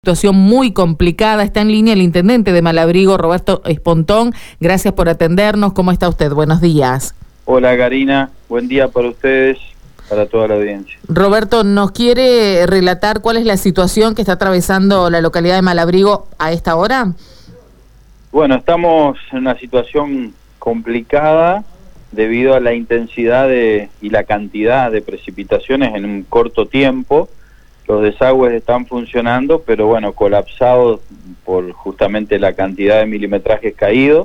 Situación muy complicada. Está en línea el intendente de Malabrigo, Roberto Espontón. Gracias por atendernos. ¿Cómo está usted? Buenos días. Hola, Karina. Buen día para ustedes, para toda la audiencia. Roberto, ¿nos quiere relatar cuál es la situación que está atravesando la localidad de Malabrigo a esta hora? Bueno, estamos en una situación complicada debido a la intensidad y la cantidad de precipitaciones en un corto tiempo. Los desagües están funcionando, pero bueno, colapsados por justamente la cantidad de milimetrajes caído,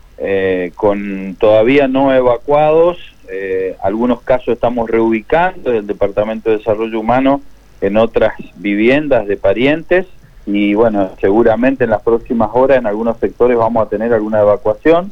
con todavía no evacuados. Algunos casos estamos reubicando del Departamento de Desarrollo Humano en otras viviendas de parientes y bueno, seguramente en las próximas horas en algunos sectores vamos a tener alguna evacuación.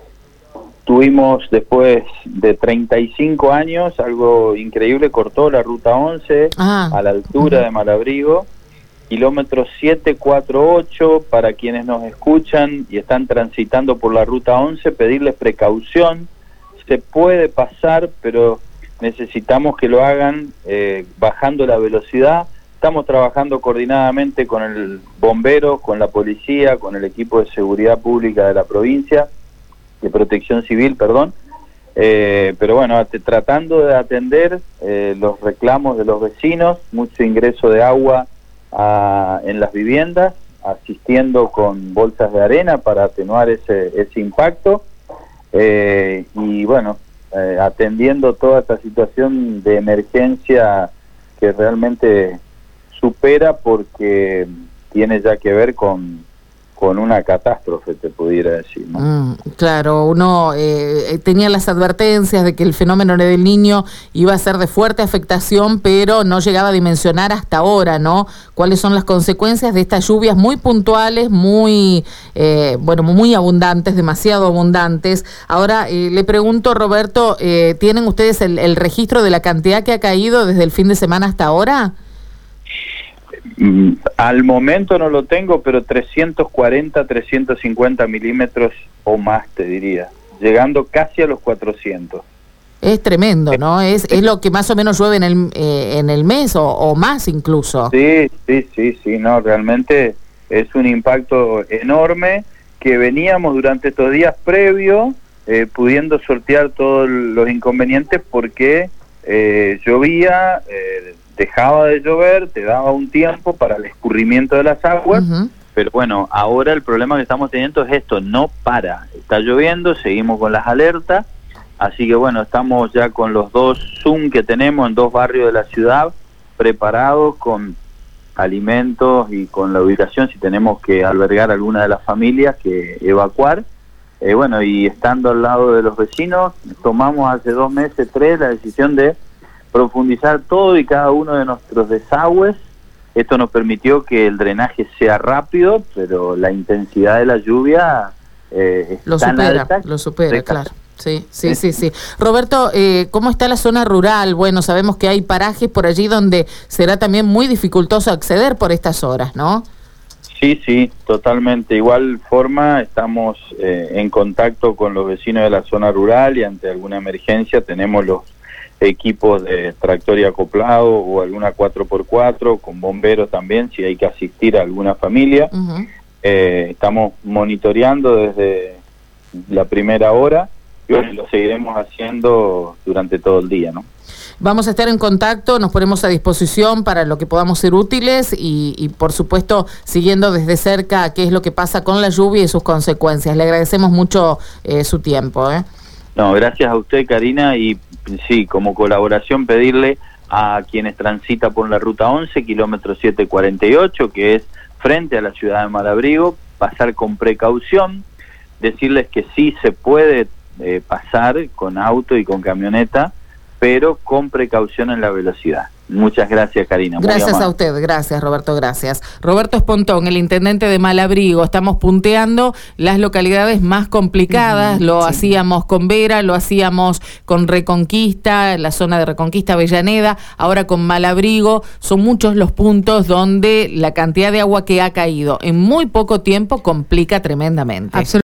Tuvimos después de 35 años, algo increíble, cortó la ruta 11 a la altura de Malabrigo, kilómetro 748, para quienes nos escuchan y están transitando por la ruta 11, pedirles precaución. Se puede pasar, pero necesitamos que lo hagan bajando la velocidad. Estamos trabajando coordinadamente con el bombero, con la policía, con el equipo de seguridad pública de la provincia, de protección civil, perdón, pero bueno, tratando de atender los reclamos de los vecinos, mucho ingreso de agua en las viviendas, asistiendo con bolsas de arena para atenuar ese impacto, y bueno, atendiendo toda esta situación de emergencia que realmente supera, porque tiene ya que ver con una catástrofe, te pudiera decir, ¿no? Claro, uno tenía las advertencias de que el fenómeno del Niño iba a ser de fuerte afectación, pero no llegaba a dimensionar hasta ahora, ¿no? ¿Cuáles son las consecuencias de estas lluvias muy puntuales, muy abundantes, demasiado abundantes? Ahora, le pregunto, Roberto, ¿tienen ustedes el registro de la cantidad que ha caído desde el fin de semana hasta ahora? Al momento no lo tengo, pero 340, 350 milímetros o más, te diría, llegando casi a los 400. Es tremendo, ¿no? Es lo que más o menos llueve en el mes o más incluso. Sí, no, realmente es un impacto enorme que veníamos durante estos días previos pudiendo sortear todos los inconvenientes porque llovía, dejaba de llover, te daba un tiempo para el escurrimiento de las aguas, pero bueno, ahora el problema que estamos teniendo es esto, no para, está lloviendo, seguimos con las alertas, así que bueno, estamos ya con los 2 Zoom que tenemos en 2 barrios de la ciudad, preparados con alimentos y con la ubicación si tenemos que albergar alguna de las familias que evacuar, bueno, y estando al lado de los vecinos, tomamos hace 2 meses, 3, la decisión de profundizar todo y cada uno de nuestros desagües. Esto nos permitió que el drenaje sea rápido, pero la intensidad de la lluvia lo supera, claro. Sí. Roberto, ¿cómo está la zona rural? Bueno, sabemos que hay parajes por allí donde será también muy dificultoso acceder por estas horas, ¿no? Sí, totalmente. Igual forma, estamos en contacto con los vecinos de la zona rural y ante alguna emergencia tenemos los equipos de tractor y acoplado o alguna 4x4 con bomberos también si hay que asistir a alguna familia. Estamos monitoreando desde la primera hora y bueno, lo seguiremos haciendo durante todo el día, ¿no? Vamos a estar en contacto, nos ponemos a disposición para lo que podamos ser útiles y por supuesto siguiendo desde cerca qué es lo que pasa con la lluvia y sus consecuencias. Le agradecemos mucho su tiempo. No, gracias a usted, Karina, y sí, como colaboración pedirle a quienes transitan por la ruta 11, kilómetro 748, que es frente a la ciudad de Malabrigo, pasar con precaución, decirles que sí se puede pasar con auto y con camioneta, pero con precaución en la velocidad. Muchas gracias, Karina. Gracias a usted, gracias, Roberto, gracias. Roberto Espontón, el intendente de Malabrigo. Estamos punteando las localidades más complicadas. Lo hacíamos con Vera, lo hacíamos con Reconquista, la zona de Reconquista, Avellaneda, ahora con Malabrigo. Son muchos los puntos donde la cantidad de agua que ha caído en muy poco tiempo complica tremendamente.